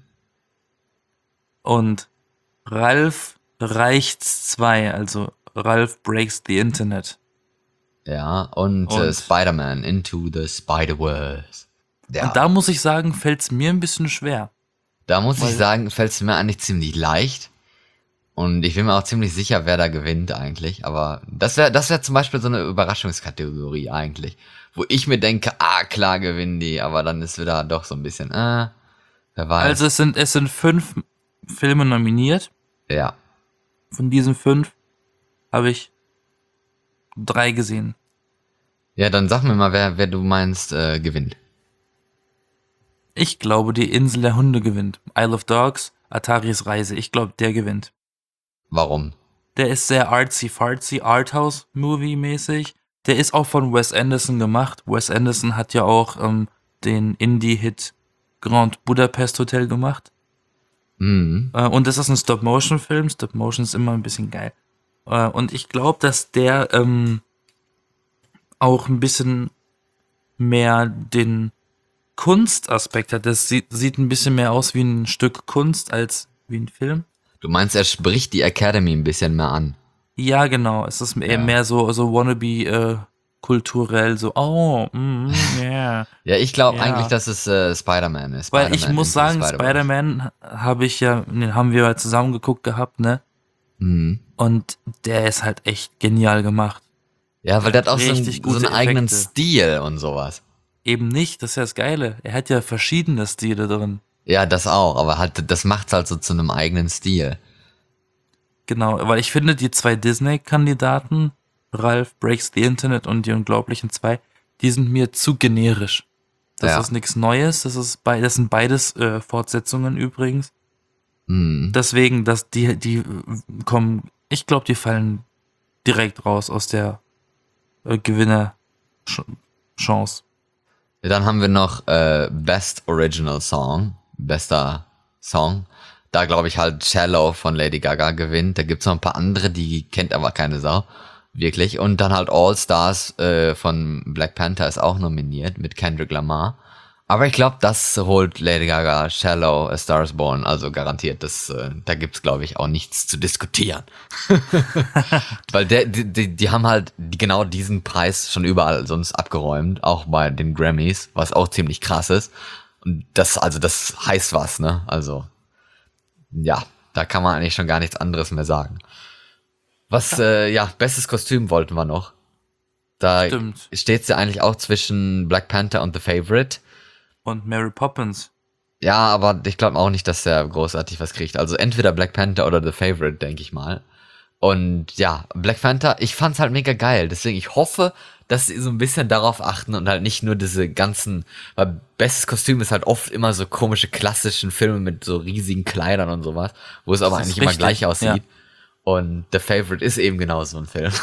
Und Ralph reicht's zwei, also Ralph Breaks the Internet. Ja, und, äh, Und- Spider-Man Into the Spider-Verse. Ja, Und da muss ich sagen, fällt's mir ein bisschen schwer. da muss weil- ich sagen, fällt es mir eigentlich ziemlich leicht. Und ich bin mir auch ziemlich sicher, wer da gewinnt eigentlich. Aber das wäre das wär zum Beispiel so eine Überraschungskategorie eigentlich. Wo ich mir denke, ah, klar gewinnen die. Aber dann ist wieder doch so ein bisschen, äh, wer weiß. Also es sind, es sind fünf Filme nominiert. ja, Von diesen fünf habe ich drei gesehen. ja, dann sag mir mal, wer, wer du meinst, äh, gewinnt. Ich glaube, die Insel der Hunde gewinnt. Isle of Dogs, Ataris Reise. Ich glaube, der gewinnt. Warum? Der ist sehr artsy-fartsy, Arthouse-Movie-mäßig. Der ist auch von Wes Anderson gemacht. Wes Anderson hat ja auch ähm, den Indie-Hit Grand Budapest Hotel gemacht. Mhm. Äh, und das ist ein Stop-Motion-Film. Stop-Motion ist immer ein bisschen geil. Äh, und ich glaube, dass der ähm, auch ein bisschen mehr den Kunstaspekt hat. Das sieht, sieht ein bisschen mehr aus wie ein Stück Kunst als wie ein Film. Du meinst, er spricht die Academy ein bisschen mehr an. Ja, genau. Es ist eher Ja. mehr so, so wannabe äh, kulturell, so, oh, mm, yeah. Ja, ich glaube Ja. eigentlich, dass es äh, Spider-Man ist. Weil ich Spider-Man muss Into the sagen, Spider-Verse. Spider-Man habe ich ja, den haben wir ja zusammen geguckt gehabt, ne? Mhm. Und der ist halt echt genial gemacht. Ja, weil der hat auch so einen, Richtig so gute einen eigenen Effekte. Stil und sowas. Eben nicht, das ist ja das Geile. Er hat ja verschiedene Stile drin. Ja, das auch, aber halt, das macht's halt so zu einem eigenen Stil. Genau, weil ich finde, die zwei Disney-Kandidaten, Ralph Breaks the Internet und die Unglaublichen zwei, die sind mir zu generisch. Das Ja. ist nichts Neues, das ist bei, das sind beides äh, Fortsetzungen übrigens. Mhm. Deswegen, dass die, die äh, kommen, ich glaube, die fallen direkt raus aus der äh, Gewinnerchance. Dann haben wir noch äh, Best Original Song, bester Song. Da glaube ich halt Shallow von Lady Gaga gewinnt. Da gibt's noch ein paar andere, die kennt aber keine Sau. Wirklich. Und dann halt All Stars äh, von Black Panther ist auch nominiert mit Kendrick Lamar. Aber ich glaube, das holt Lady Gaga, Shallow, A Star is Born, also garantiert. Das, äh, da gibt's, glaube ich, auch nichts zu diskutieren. Weil der, die, die, die haben halt die, genau diesen Preis schon überall sonst abgeräumt, auch bei den Grammys, was auch ziemlich krass ist. Und das, also das heißt was, ne? Also, ja, da kann man eigentlich schon gar nichts anderes mehr sagen. Was, äh, ja, bestes Kostüm wollten wir noch. Da Stimmt. steht's ja eigentlich auch zwischen Black Panther und The Favorite. Und Mary Poppins. Ja, aber ich glaube auch nicht, dass der großartig was kriegt. Also entweder Black Panther oder The Favorite, denke ich mal. Und ja, Black Panther, ich fand's halt mega geil. Deswegen, ich hoffe, dass sie so ein bisschen darauf achten und halt nicht nur diese ganzen, weil bestes Kostüm ist halt oft immer so komische klassischen Filme mit so riesigen Kleidern und sowas, wo es aber Das ist eigentlich immer richtig, gleich aussieht. ja. Und The Favorite ist eben genau so ein Film.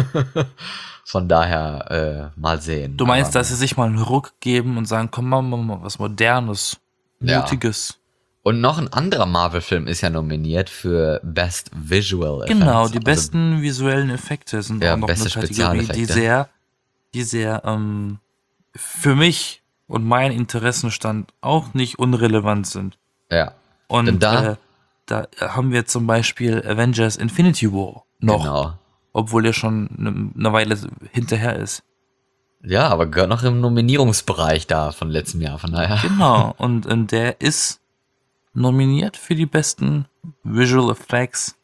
Von daher, äh, mal sehen. Du meinst, Aber, dass sie sich mal einen Ruck geben und sagen, komm, machen wir mal was Modernes, Ja. Mutiges. Und noch ein anderer Marvel-Film ist ja nominiert für Best Visual Effects. Genau, die Also, besten visuellen Effekte sind Ja, auch noch eine beste Kategorie, die Spezialeffekte. sehr, die sehr ähm, für mich und mein Interessenstand auch nicht unrelevant sind. ja, Und Denn da- äh, da haben wir zum Beispiel Avengers Infinity War noch, genau. obwohl der schon eine ne Weile hinterher ist. Ja, aber gehört noch im Nominierungsbereich da von letztem Jahr, von daher. Genau, und, und der ist nominiert für die besten Visual Effects.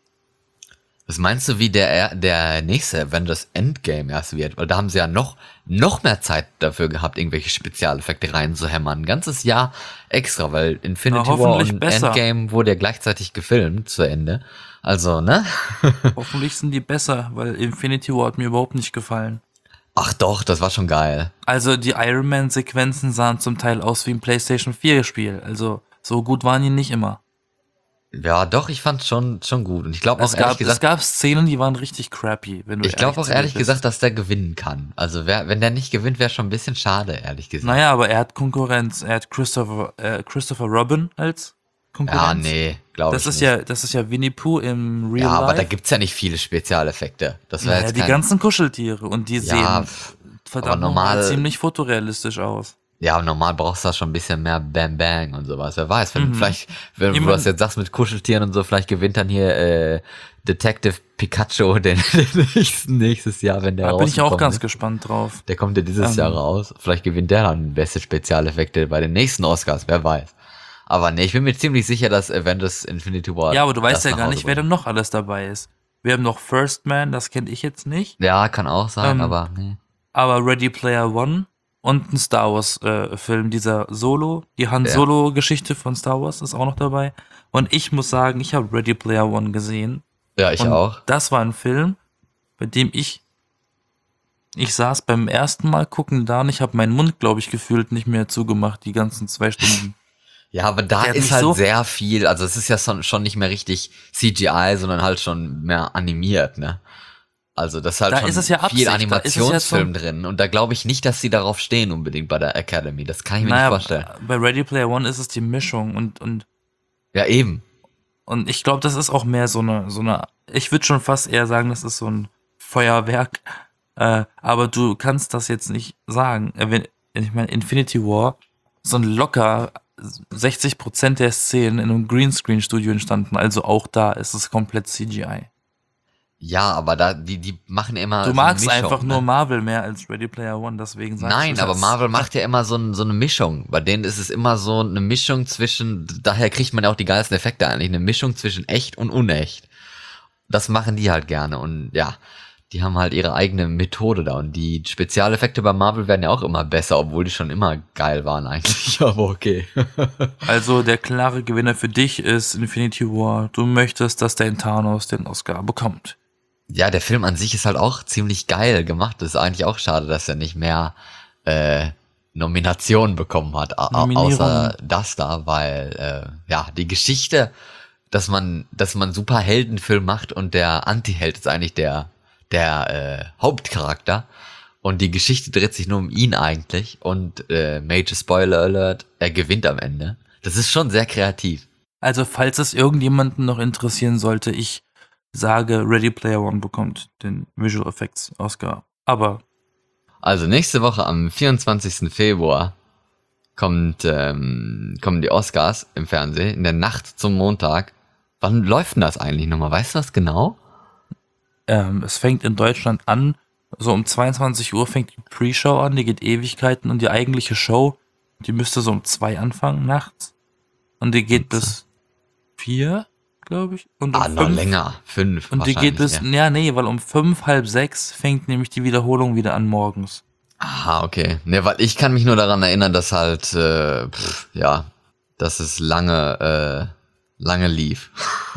Was meinst du, wie der, der nächste Avengers Endgame erst wird? Weil da haben sie ja noch, noch mehr Zeit dafür gehabt, irgendwelche Spezialeffekte reinzuhämmern. Ein ganzes Jahr extra, weil Infinity Na, War hoffentlich und besser. Endgame wurde ja gleichzeitig gefilmt zu Ende. Also, ne? Hoffentlich sind die besser, weil Infinity War hat mir überhaupt nicht gefallen. Ach doch, das war schon geil. Also die Iron Man Sequenzen sahen zum Teil aus wie ein PlayStation vier Spiel. Also so gut waren die nicht immer. Ja, doch, ich fand's schon, schon gut. Und ich glaube auch Es ehrlich gab, es gesagt, gab Szenen, die waren richtig crappy. Wenn du ich glaube ehrlich auch zu dir ehrlich bist. gesagt, dass der gewinnen kann. Also wer, wenn der nicht gewinnt, wäre schon ein bisschen schade, ehrlich gesagt. Naja, aber er hat Konkurrenz. Er hat Christopher, äh, Christopher Robin als Konkurrenz. Ja, nee, glaube ich Das ist nicht. ja, das ist ja Winnie Pooh im Real Ja, Life. aber da gibt's ja nicht viele Spezialeffekte. Das wäre naja, jetzt die kein, ganzen Kuscheltiere und die Ja, sehen pff, verdammt aber normal- normal ziemlich fotorealistisch aus. Ja, normal brauchst du da schon ein bisschen mehr Bam Bang und sowas. Wer weiß, wenn vielleicht, wenn du Jemand- das jetzt sagst mit Kuscheltieren und so, vielleicht gewinnt dann hier äh, Detective Pikachu den, den nächsten, nächstes Jahr, wenn der Da bin ich auch rausgekommen ganz ist. gespannt drauf. Der kommt ja dieses Ähm. Jahr raus. Vielleicht gewinnt der dann beste Spezialeffekte bei den nächsten Oscars, wer weiß. Aber nee, ich bin mir ziemlich sicher, dass Avengers Infinity War. Ja, aber du weißt das ja nach gar Hause nicht, wer bringt. denn noch alles dabei ist. Wir haben noch First Man, das kenne ich jetzt nicht. Ja, kann auch sein, Ähm. aber nee. Aber Ready Player One und ein Star Wars äh, Film, dieser Solo, die Han Ja. Solo Geschichte von Star Wars ist auch noch dabei. Und ich muss sagen, ich habe Ready Player One gesehen. Ja, ich und auch. Das war ein Film, bei dem ich ich saß beim ersten Mal gucken da und ich habe meinen Mund, glaube ich, gefühlt nicht mehr zugemacht, die ganzen zwei Stunden. Ja, aber da Der hat ist mich halt so- sehr viel, also es ist ja schon, schon nicht mehr richtig C G I, sondern halt schon mehr animiert, ne? Also das ist halt Da schon ist es ja viel Absicht, da ist es ja Animationsfilm zum- drin und da glaube ich nicht, dass sie darauf stehen unbedingt bei der Academy. Das kann ich mir Naja, nicht vorstellen. bei Ready Player One ist es die Mischung und, und, Ja, eben. und ich glaube, das ist auch mehr so eine, so eine, ich würde schon fast eher sagen, das ist so ein Feuerwerk, äh, aber du kannst das jetzt nicht sagen. Äh, wenn- Ich meine, Infinity War sind locker sechzig Prozent der Szenen in einem Greenscreen-Studio entstanden, also auch da ist es komplett C G I. Ja, aber da, die, die machen immer. Du so eine magst Mischung, einfach ne? nur Marvel mehr als Ready Player One, deswegen sagst Nein, du aber das. Marvel macht ja immer so, ein, so eine Mischung. Bei denen ist es immer so eine Mischung zwischen, daher kriegt man ja auch die geilsten Effekte eigentlich, eine Mischung zwischen echt und unecht. Das machen die halt gerne und ja, die haben halt ihre eigene Methode da und die Spezialeffekte bei Marvel werden ja auch immer besser, obwohl die schon immer geil waren eigentlich, aber okay. Also der klare Gewinner für dich ist Infinity War. Du möchtest, dass der Thanos den Oscar bekommt. Ja, der Film an sich ist halt auch ziemlich geil gemacht. Das ist eigentlich auch schade, dass er nicht mehr äh, Nominationen bekommen hat, a- a- Nominierungen. außer das da, weil äh, ja die Geschichte, dass man, dass man Superheldenfilm macht und der Anti-Held ist eigentlich der der äh, Hauptcharakter. Und die Geschichte dreht sich nur um ihn eigentlich. Und äh, Major Spoiler Alert, er gewinnt am Ende. Das ist schon sehr kreativ. Also falls es irgendjemanden noch interessieren sollte, ich sage, Ready Player One bekommt den Visual Effects Oscar. Aber Also nächste Woche am vierundzwanzigsten Februar kommt, ähm, kommen die Oscars im Fernsehen, in der Nacht zum Montag. Wann läuft denn das eigentlich nochmal? Weißt du das genau? ähm, es fängt in Deutschland an, so um zweiundzwanzig Uhr fängt die Pre-Show an, die geht Ewigkeiten und die eigentliche Show, die müsste so um zwei anfangen nachts. Und die geht bis vier, glaube ich. Und um Ah, noch fünf. länger. Fünf Und die geht bis, wahrscheinlich, ja nee, weil um fünf, halb sechs fängt nämlich die Wiederholung wieder an morgens. Aha, okay. Ne, weil ich kann mich nur daran erinnern, dass halt, äh, pff, ja, dass es lange, äh, lange lief.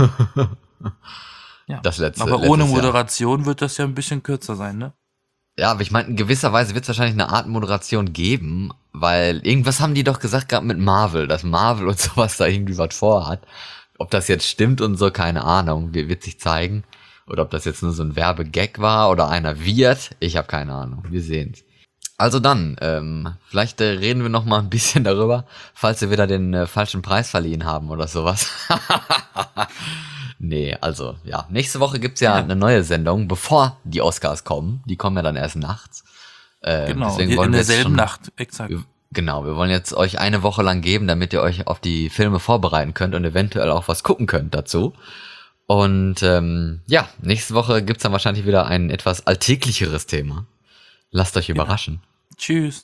Ja. Das letzte, Aber ohne letztes Jahr. Moderation wird das ja ein bisschen kürzer sein, ne? Ja, aber ich meine, in gewisser Weise wird es wahrscheinlich eine Art Moderation geben, weil irgendwas haben die doch gesagt gehabt mit Marvel, dass Marvel und sowas da irgendwie was vorhat. Ob das jetzt stimmt und so, keine Ahnung, wird wird sich zeigen. Oder ob das jetzt nur so ein Werbegag war oder einer wird, ich habe keine Ahnung, wir sehen's. Also dann, ähm, vielleicht äh, reden wir noch mal ein bisschen darüber, falls wir wieder den äh, falschen Preis verliehen haben oder sowas. Nee, also ja, nächste Woche gibt's ja, Ja. eine neue Sendung, bevor die Oscars kommen. Die kommen ja dann erst nachts. Ähm, Genau, deswegen die- wollen in wir jetzt derselben schon, Nacht, exakt. wir- Genau, wir wollen jetzt euch eine Woche lang geben, damit ihr euch auf die Filme vorbereiten könnt und eventuell auch was gucken könnt dazu. Und ähm, ja, nächste Woche gibt's dann wahrscheinlich wieder ein etwas alltäglicheres Thema. Lasst euch überraschen. Tschüss.